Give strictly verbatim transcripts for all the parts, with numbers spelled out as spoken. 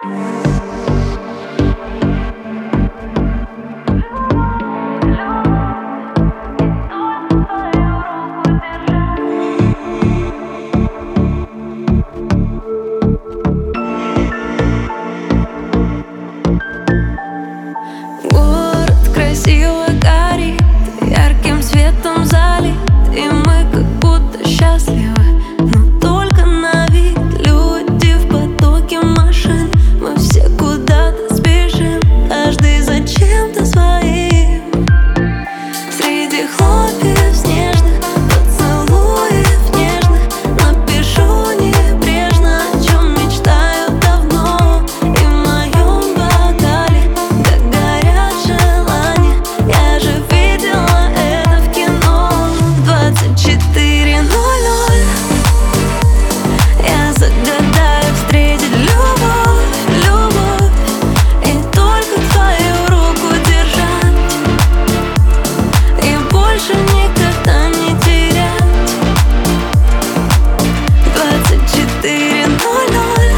Город красиво горит, ярким светом залит, и мы как будто счастливы, но только на вид. Люди в потоке машин, мы все куда-то спешим, каждый за чем-то своим. Среди хлопьев снежных, поцелуев нежных, напишу небрежно, о чем мечтаю давно. И в моем бокале, как горят желания, я же видела это в кино. Двадцать четыре ноль ноль я загадаю встретить любовь, любовь, и только твою руку держать, и больше никогда не терять. Двадцать четыре ноль ноль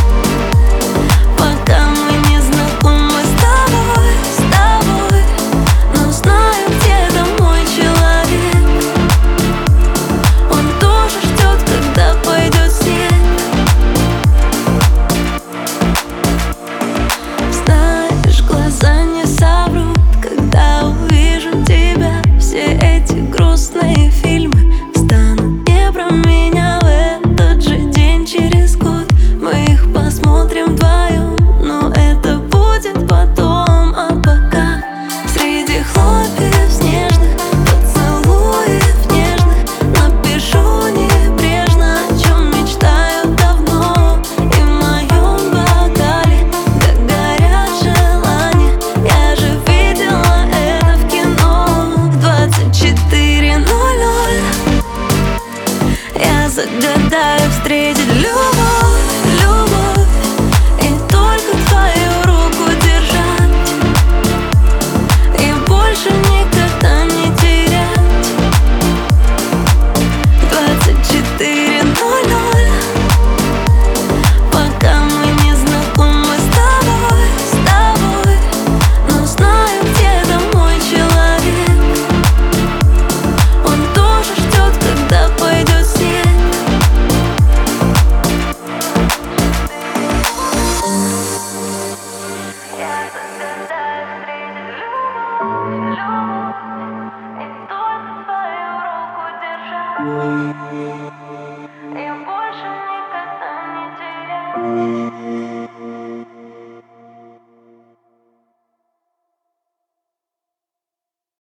пока мы не знакомы с тобой, с тобой, но знаю, где-то мой человек. Он тоже ждет, когда пойдет снег. Знаешь, глаза не соврут, когда увижу тебя. Все эти грустные фильмы станут не про меня. В этот же день через год мы их посмотрим вдвоем, но это будет потом. А пока среди хлопьев снежных, поцелуев нежных, напишу небрежно, о чем мечтаю давно. И в моем бокале, как горят желания, я же видела это в кино. Двадцать четыре ноль ноль я загадаю встретить любовь, любовь, и только твою руку держать, и больше никогда не терять. Двадцать четыре ноль ноль пока мы не знакомы с тобой, с тобой, но знаю, где-то мой человек. Он тоже ждет, когда пойдет снег. Я загадаю встретить любовь, любовь, и только твою руку держать, и больше никогда не терять.